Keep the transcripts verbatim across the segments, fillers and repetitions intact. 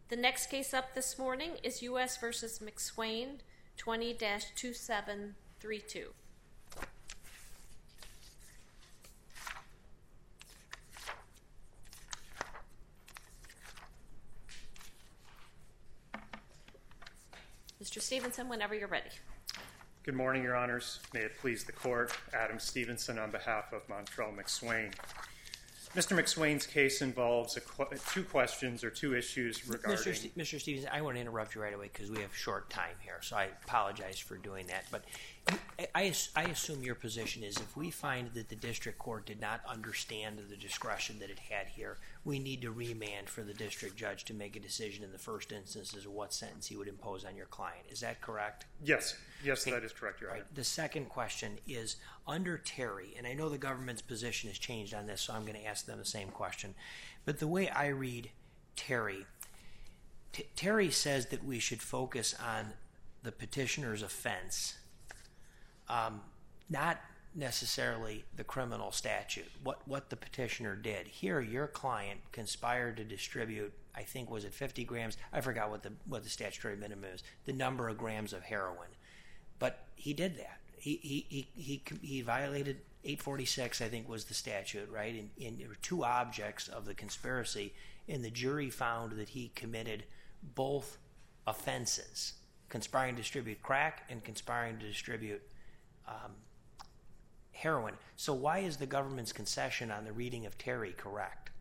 The next case up this morning is U S v. McSwain, twenty dash two seven three two. Mister Stevenson, whenever you're ready. Good morning, Your Honors. May it please the Court. Adam Stevenson on behalf of Montrell McSwain. Mister McSwain's case involves a qu- two questions or two issues regarding... Mister St- Mister Stevenson, I want to interrupt you right away because we have short time here, so I apologize for doing that. But I, I assume your position is if we find that the district court did not understand the discretion that it had here, we need to remand for the district judge to make a decision in the first instance as to what sentence he would impose on your client. Is that correct? Yes. Yes, okay. That is correct, Your Honor. Right. The second question is, under Terry, and I know the government's position has changed on this, so I'm going to ask them the same question, but the way I read Terry, T- Terry says that we should focus on the petitioner's offense, um, not necessarily the criminal statute, what, what the petitioner did. Here, your client conspired to distribute, I think, was it fifty grams? I forgot what the what the statutory minimum is, the number of grams of heroin. But he did that. He he he he, he violated eight forty-six, I think, was the statute, right? And, and there were two objects of the conspiracy, and the jury found that he committed both offenses, conspiring to distribute crack and conspiring to distribute um, heroin. So why is the government's concession on the reading of Terry correct?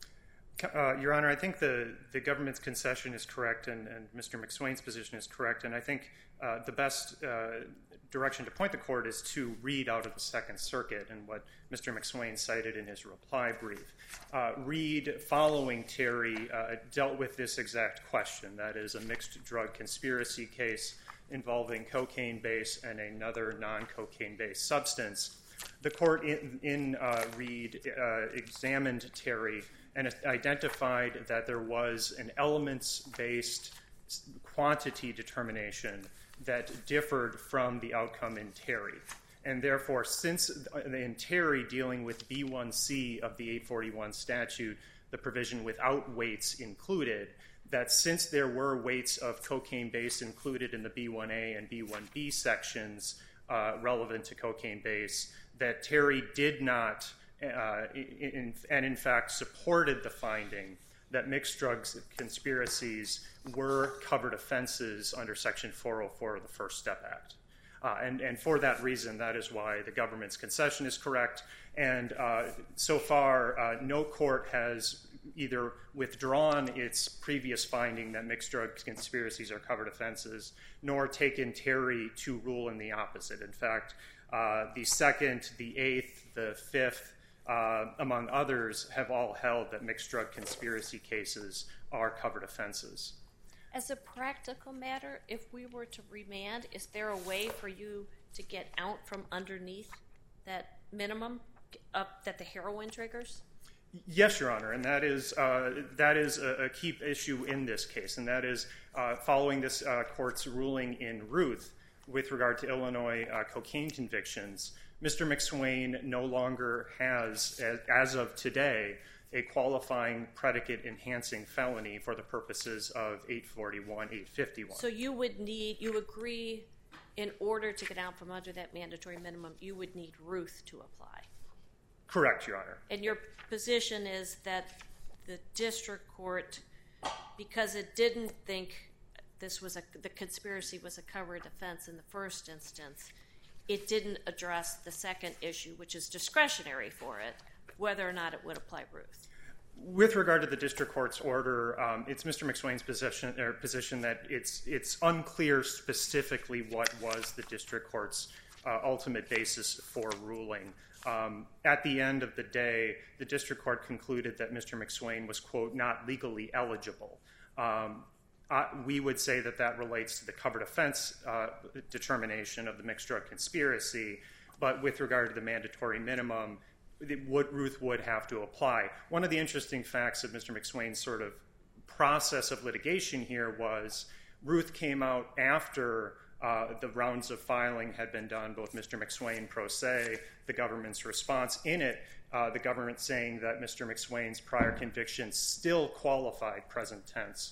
Uh, Your Honor, I think the, the government's concession is correct, and, and Mister McSwain's position is correct, and I think uh, the best uh, direction to point the court is to read out of the Second Circuit and what Mister McSwain cited in his reply brief. Uh, Reed, following Terry, uh, dealt with this exact question. That is a mixed drug conspiracy case involving cocaine base and another non-cocaine based substance. The court in, in uh, Reed uh, examined Terry and identified that there was an elements-based quantity determination that differed from the outcome in Terry. And therefore, since in Terry dealing with B one C of the eight forty-one statute, the provision without weights included, that since there were weights of cocaine base included in the B one A and B one B sections uh, relevant to cocaine base, that Terry did not Uh, in, and in fact supported the finding that mixed drugs conspiracies were covered offenses under Section four oh four of the First Step Act. Uh, and, and for that reason, that is why the government's concession is correct. And uh, so far, uh, no court has either withdrawn its previous finding that mixed drug conspiracies are covered offenses, nor taken Terry to rule in the opposite. In fact, uh, the second, the eighth, the fifth, Uh, among others, have all held that mixed drug conspiracy cases are covered offenses. As a practical matter, if we were to remand, is there a way for you to get out from underneath that minimum uh, that the heroin triggers? Yes, Your Honor, and that is uh, that is a, a key issue in this case, and that is uh, following this uh, court's ruling in Ruth with regard to Illinois uh, cocaine convictions. Mister McSwain no longer has, as, as of today, a qualifying predicate-enhancing felony for the purposes of eight forty-one, eight fifty-one. So you would need, you agree, in order to get out from under that mandatory minimum, you would need Ruth to apply? Correct, Your Honor. And your position is that the district court, because it didn't think this was a, the conspiracy was a covered offense in the first instance, it didn't address the second issue, which is discretionary for it, whether or not it would apply Ruth. With regard to the district court's order, um, it's Mister McSwain's position, or position that it's it's unclear specifically what was the district court's uh, ultimate basis for ruling. Um, at the end of the day, the district court concluded that Mister McSwain was, quote, not legally eligible. Um, Uh, we would say that that relates to the covered offense uh, determination of the mixed drug conspiracy, but with regard to the mandatory minimum, it would, Ruth would have to apply. One of the interesting facts of Mister McSwain's sort of process of litigation here was Ruth came out after uh, the rounds of filing had been done, both Mister McSwain pro se, the government's response in it, uh, the government saying that Mister McSwain's prior convictions still qualified, present tense,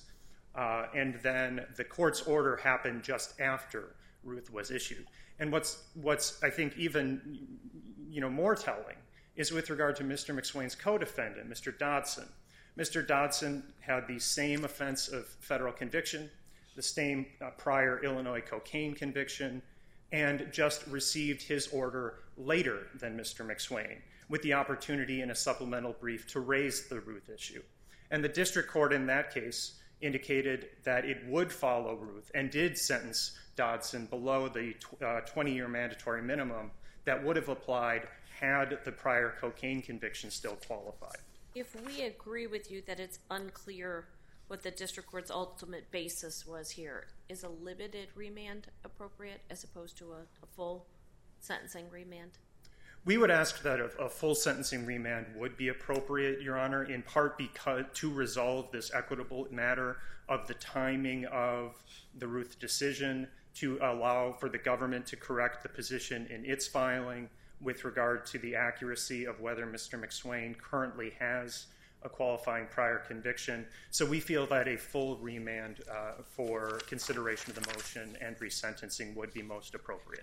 uh, and then the court's order happened just after Ruth was issued. And what's, what's I think, even you know, more telling is with regard to Mister McSwain's co-defendant, Mister Dodson. Mister Dodson had the same offense of federal conviction, the same uh, prior Illinois cocaine conviction, and just received his order later than Mister McSwain, with the opportunity in a supplemental brief to raise the Ruth issue. And the district court in that case indicated that it would follow Ruth and did sentence Dodson below the twenty-year mandatory minimum that would have applied had the prior cocaine conviction still qualified. If we agree with you that it's unclear what the district court's ultimate basis was here, is a limited remand appropriate as opposed to a, a full sentencing remand? We would ask that a, a full sentencing remand would be appropriate, Your Honor, in part because to resolve this equitable matter of the timing of the Ruth decision, to allow for the government to correct the position in its filing with regard to the accuracy of whether Mister McSwain currently has a qualifying prior conviction. So we feel that a full remand uh, for consideration of the motion and resentencing would be most appropriate.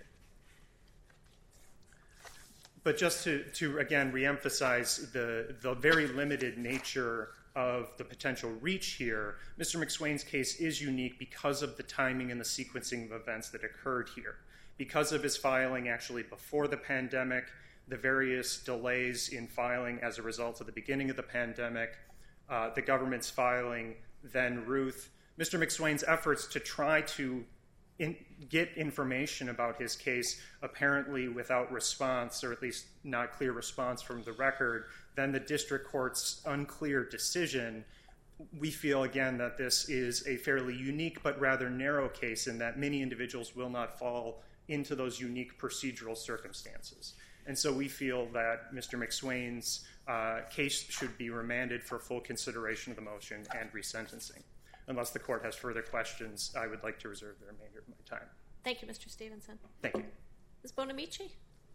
But just to, to again, reemphasize the, the very limited nature of the potential reach here, Mister McSwain's case is unique because of the timing and the sequencing of events that occurred here. Because of his filing actually before the pandemic, the various delays in filing as a result of the beginning of the pandemic, uh, the government's filing, then Ruth, Mister McSwain's efforts to try to in, get information about his case apparently without response, or at least not clear response from the record, then the district court's unclear decision. We feel, again, that this is a fairly unique but rather narrow case in that many individuals will not fall into those unique procedural circumstances. And so we feel that Mister McSwain's uh, case should be remanded for full consideration of the motion and resentencing. Unless the court has further questions, I would like to reserve the remainder of my time. Thank you, Mister Stevenson. Thank you. Miz Bonamici?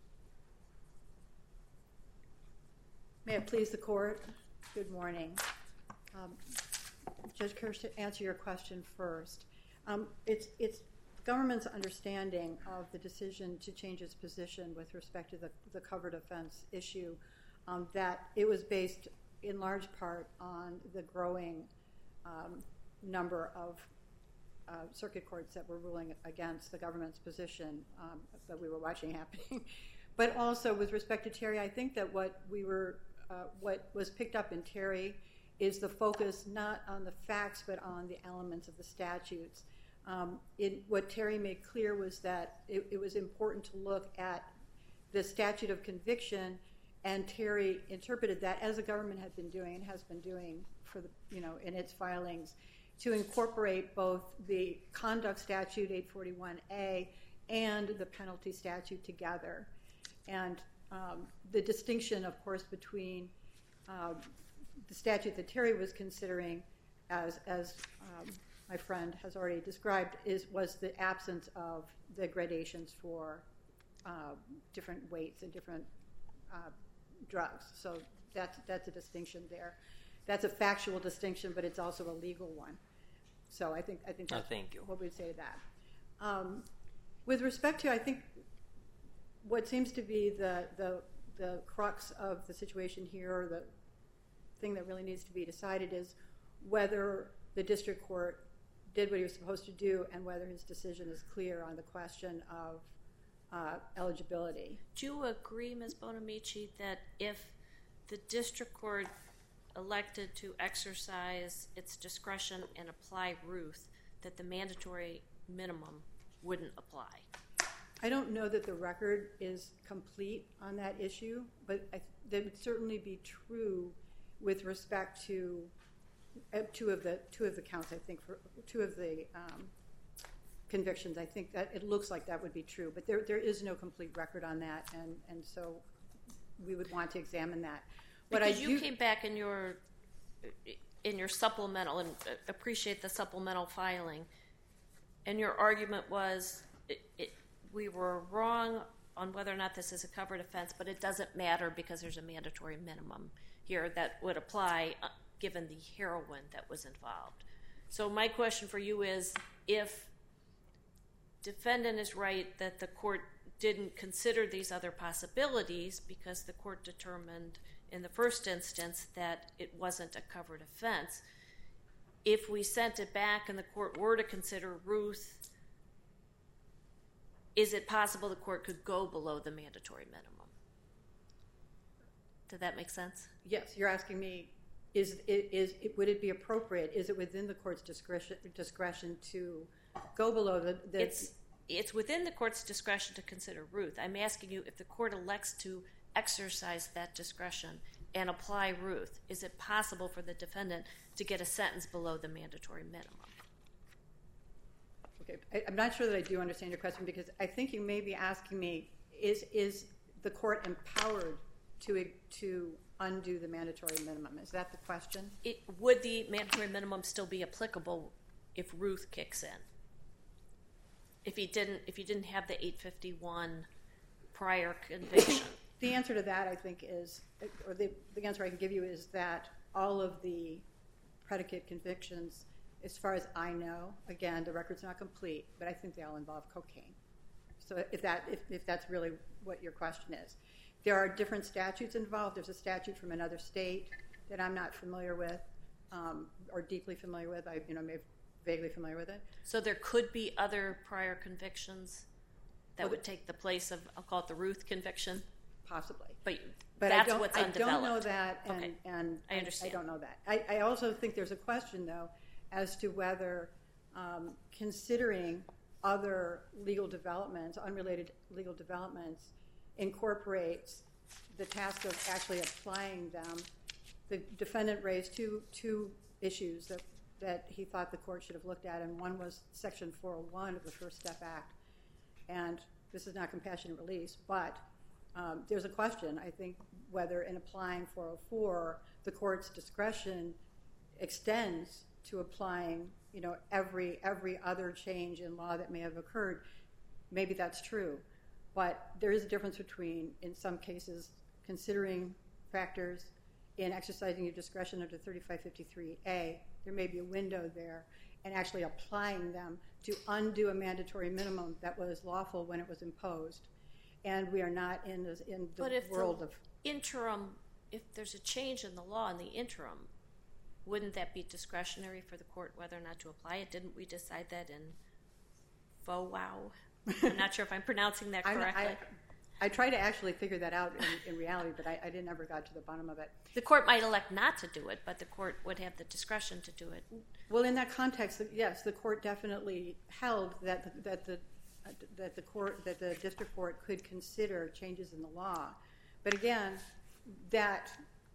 May it please the court, good morning. Um, Judge Kirsch, to answer your question first, um, it's, it's government's understanding of the decision to change its position with respect to the, the covered offense issue, um, that it was based in large part on the growing um, number of uh, circuit courts that were ruling against the government's position um, that we were watching happening. But also with respect to Terry, I think that what we were, uh, what was picked up in Terry is the focus not on the facts but on the elements of the statutes. Um, it, what Terry made clear was that it, it was important to look at the statute of conviction, and Terry interpreted that, as the government had been doing and has been doing for the, you know, in its filings, to incorporate both the conduct statute eight forty-one A and the penalty statute together. And um, the distinction, of course, between uh, the statute that Terry was considering, as as um, my friend has already described, is was the absence of the gradations for uh, different weights and different uh, drugs. So that's that's a distinction there. That's a factual distinction, but it's also a legal one. So I think I think that's oh, thank you. what we'd say to that. Um, with respect to, I think, what seems to be the, the the crux of the situation here, or the thing that really needs to be decided, is whether the district court did what he was supposed to do and whether his decision is clear on the question of uh, eligibility. Do you agree, Miz Bonamici, that if the district court elected to exercise its discretion and apply Ruth, that the mandatory minimum wouldn't apply? I don't know that the record is complete on that issue, but I, that would certainly be true with respect to uh, two of the two of the counts. I think for two of the um, convictions, I think that it looks like that would be true, but there there is no complete record on that, and and so we would want to examine that. What because I you do, came back in your in your supplemental, and appreciate the supplemental filing, and your argument was it, it, we were wrong on whether or not this is a covered offense, but it doesn't matter because there's a mandatory minimum here that would apply uh, given the heroin that was involved. So my question for you is, if defendant is right that the court didn't consider these other possibilities because the court determined in the first instance that it wasn't a covered offense, if we sent it back and the court were to consider Ruth, is it possible the court could go below the mandatory minimum? Did that make sense? Yes, you're asking me, is, is, is would it be appropriate, is it within the court's discretion discretion to go below the... the it's, it's within the court's discretion to consider Ruth. I'm asking you, if the court elects to exercise that discretion and apply Ruth, is it possible for the defendant to get a sentence below the mandatory minimum? Okay, I, I'm not sure that I do understand your question, because I think you may be asking me, is, is the court empowered to, to undo the mandatory minimum? Is that the question? It, would the mandatory minimum still be applicable if Ruth kicks in? If you didn't, if you didn't have the eight fifty-one prior conviction? The answer to that, I think, is, or the, the answer I can give you is that all of the predicate convictions, as far as I know, again, the record's not complete, but I think they all involve cocaine. So if that, if, if that's really what your question is. There are different statutes involved. There's a statute from another state that I'm not familiar with, um, or deeply familiar with. I, you know, maybe vaguely familiar with it. So there could be other prior convictions that well, would take the place of, I'll call it the Ruth conviction? Possibly. But, but that's I don't, what's I undeveloped. don't know that, and, okay. and I understand. I don't know that. I, I also think there's a question, though, as to whether um, considering other legal developments, unrelated legal developments, incorporates the task of actually applying them. The defendant raised two two issues that, that he thought the court should have looked at, and one was Section four oh one of the First Step Act. And this is not compassionate release, but um, there's a question, I think, whether in applying four oh four, the court's discretion extends to applying, you know, every every other change in law that may have occurred. Maybe that's true, but there is a difference between, in some cases, considering factors in exercising your discretion under thirty-five fifty-three A. There may be a window there, and actually applying them to undo a mandatory minimum that was lawful when it was imposed. And we are not in this, in the but if world the of interim. If there's a change in the law in the interim, wouldn't that be discretionary for the court whether or not to apply it? Didn't we decide that in F O W O? I'm not sure if I'm pronouncing that correctly. I, I try to actually figure that out in, in reality, but I, I didn't ever got to the bottom of it. The court might elect not to do it, but the court would have the discretion to do it. Well, in that context, yes, the court definitely held that the, that the uh, that the court that the district court could consider changes in the law. But again, that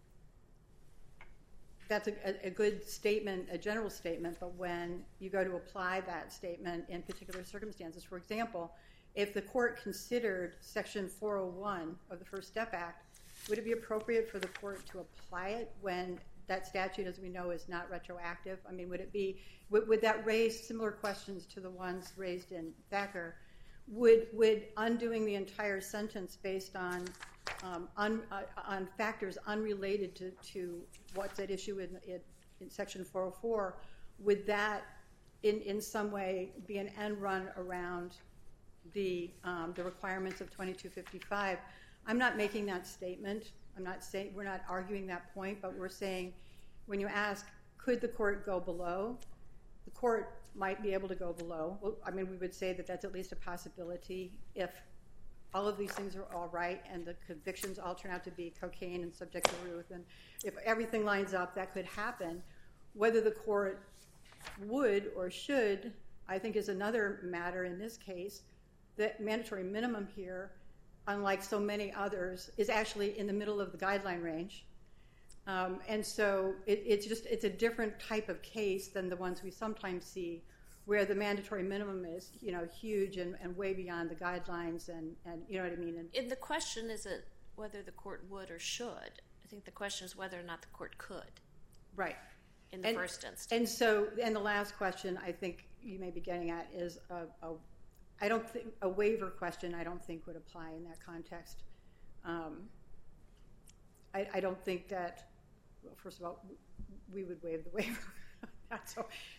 that's a, a good statement, a general statement. But when you go to apply that statement in particular circumstances, for example, if the court considered Section four oh one of the First Step Act, would it be appropriate for the court to apply it when that statute, as we know, is not retroactive? I mean, would it be, would, would that raise similar questions to the ones raised in Thacker? Would, would undoing the entire sentence based on um, un, uh, on factors unrelated to, to what's at issue in, in, in Section four oh four, would that in, in some way be an end run around the um, the requirements of twenty-two fifty-five? I'm not making that statement. I'm not saying, we're not arguing that point, but we're saying when you ask, could the court go below? The court might be able to go below. Well, I mean, we would say that that's at least a possibility if all of these things are all right and the convictions all turn out to be cocaine and subject to Ruth, and if everything lines up, that could happen. Whether the court would or should, I think, is another matter in this case. The mandatory minimum here, unlike so many others, is actually in the middle of the guideline range. Um, and so it, it's just, it's a different type of case than the ones we sometimes see where the mandatory minimum is, you know, huge and, and way beyond the guidelines and, and you know what I mean? And, and the question isn't whether the court would or should. I think the question is whether or not the court could. Right. In the and, first instance. And so, and the last question I think you may be getting at is a, a I don't think a waiver question I don't think would apply in that context. Um, I, I don't think that, well, first of all, we would waive the waiver. that's,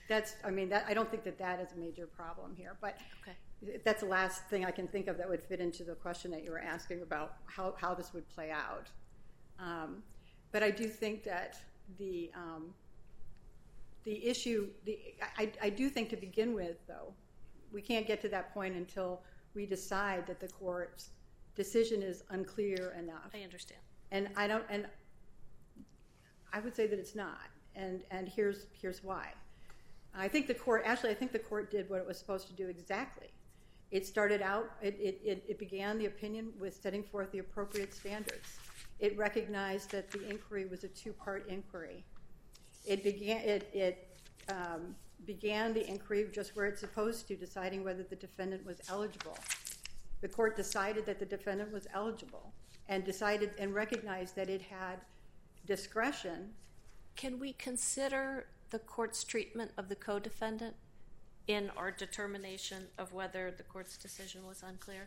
that's, I mean, that, I don't think that that is a major problem here. But Okay. that's the last thing I can think of that would fit into the question that you were asking about how, how this would play out. Um, but I do think that the um, the issue, the I, I do think to begin with, though, we can't get to that point until we decide that the court's decision is unclear enough. I understand. And I don't, and I would say that it's not. And and here's here's why. I think the court, actually, I think the court did what it was supposed to do exactly. It started out, it, it, it, it began the opinion with setting forth the appropriate standards. It recognized that the inquiry was a two-part inquiry. It began, it, it um, began the inquiry just where it's supposed to, deciding whether the defendant was eligible. The court decided that the defendant was eligible and decided and recognized that it had discretion. Can we consider the court's treatment of the co-defendant in our determination of whether the court's decision was unclear?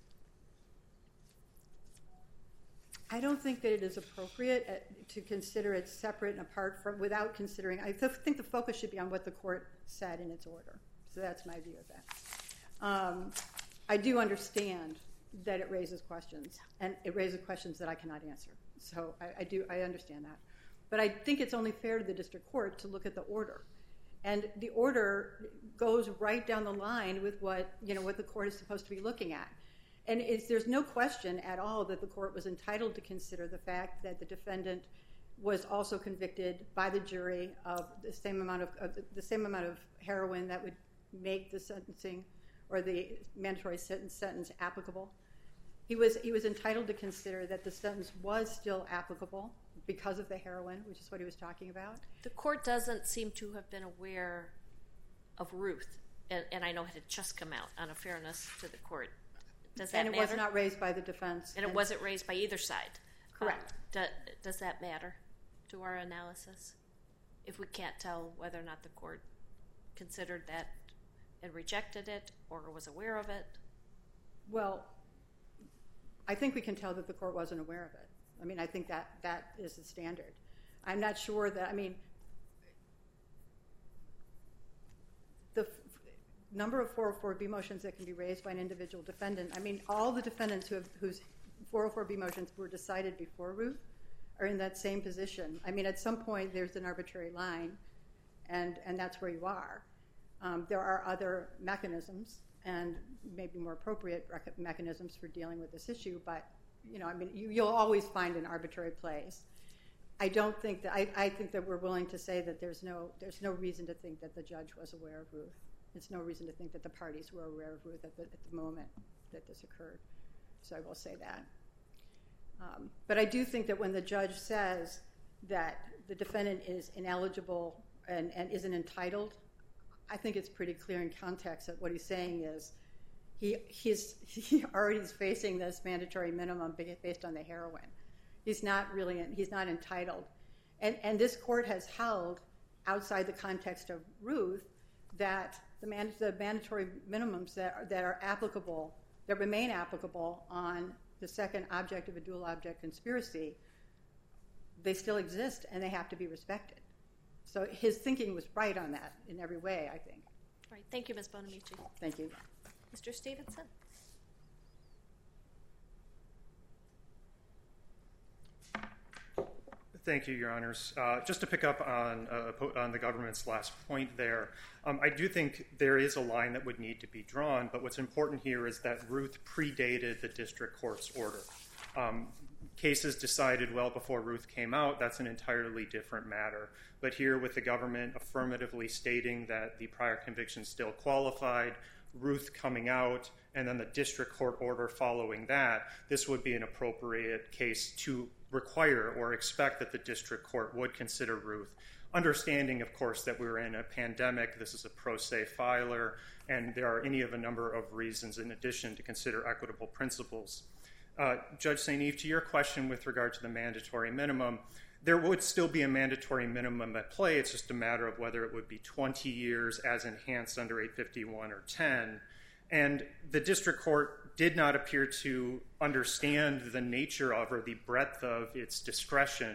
I don't think that it is appropriate to consider it separate and apart from, without considering, I th- think the focus should be on what the court said in its order. So that's my view of that. Um, I do understand that it raises questions, and it raises questions that I cannot answer. So I, I do, I understand that. But I think it's only fair to the district court to look at the order. And the order goes right down the line with what, you know, what the court is supposed to be looking at. And it's, there's no question at all that the court was entitled to consider the fact that the defendant was also convicted by the jury of the same amount of, of the same amount of heroin that would make the sentencing or the mandatory sentence, sentence applicable. He was he was entitled to consider that the sentence was still applicable because of the heroin, which is what he was talking about. The court doesn't seem to have been aware of Ruth, and, and I know it had just come out on a fairness to the court. Does that and it matter? was not raised by the defense. And it wasn't raised by either side. Correct. Um, do, does that matter to our analysis? If we can't tell whether or not the court considered that and rejected it or was aware of it? Well, I think we can tell that the court wasn't aware of it. I mean, I think that that is the standard. I'm not sure that, I mean, the f- number of four oh four B motions that can be raised by an individual defendant, I mean, all the defendants who have, whose four oh four B motions were decided before Ruth are in that same position. I mean, at some point there's an arbitrary line, and, and that's where you are. Um, there are other mechanisms and maybe more appropriate rec- mechanisms for dealing with this issue, but you know, I mean, you, you'll always find an arbitrary place. I don't think that I, I think that we're willing to say that there's no there's no reason to think that the judge was aware of Ruth. There's no reason to think that the parties were aware of Ruth at the, at the moment that this occurred. So I will say that. Um, but I do think that when the judge says that the defendant is ineligible and, and isn't entitled, I think it's pretty clear in context that what he's saying is he he's he already is facing this mandatory minimum based on the heroin. He's not really he's not entitled, and and this court has held outside the context of Ruth that the, man, the mandatory minimums that are, that are applicable that remain applicable on the second object of a dual object conspiracy, they still exist and they have to be respected. So his thinking was right on that in every way, I think. All right. Thank you, Miz Bonamici. Thank you. Mister Stevenson. Thank you, Your Honors. Uh, just to pick up on uh, on the government's last point there, um, I do think there is a line that would need to be drawn, but what's important here is that Ruth predated the district court's order. Um, cases decided well before Ruth came out, that's an entirely different matter. But here with the government affirmatively stating that the prior conviction still qualified, Ruth coming out, and then the district court order following that, this would be an appropriate case to require or expect that the district court would consider Ruth. Understanding, of course, that we're in a pandemic, this is a pro se filer, and there are any of a number of reasons in addition to consider equitable principles. Uh, Judge Saint Eve, to your question with regard to the mandatory minimum, there would still be a mandatory minimum at play. It's just a matter of whether it would be twenty years as enhanced under eight fifty-one or ten. And the district court did not appear to understand the nature of or the breadth of its discretion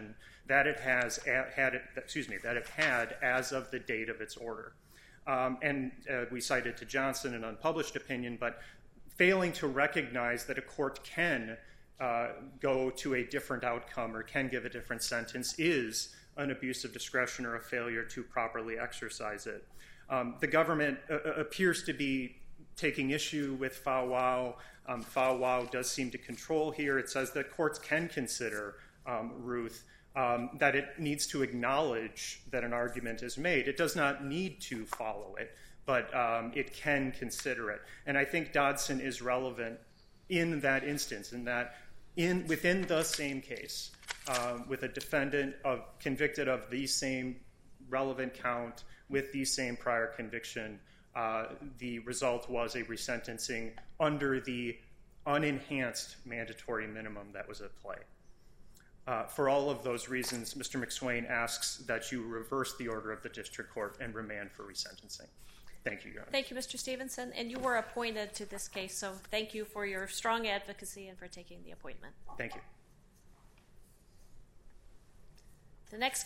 that it has had it, excuse me, that it had as of the date of its order. Um, and uh, we cited to Johnson an unpublished opinion, but failing to recognize that a court can uh, go to a different outcome or can give a different sentence is an abuse of discretion or a failure to properly exercise it. Um, the government uh, appears to be taking issue with F A W A. Um, F A W A does seem to control here. It says that courts can consider, um, Ruth, um, that it needs to acknowledge that an argument is made. It does not need to follow it, but um, it can consider it. And I think Dodson is relevant in that instance, in that in within the same case, uh, with a defendant of, convicted of the same relevant count with the same prior conviction, uh, the result was a resentencing under the unenhanced mandatory minimum that was at play. Uh, for all of those reasons, Mister McSwain asks that you reverse the order of the district court and remand for resentencing. Thank you, Your Honor. Thank you, Mister Stevenson. And you were appointed to this case, so thank you for your strong advocacy and for taking the appointment. Thank you. The next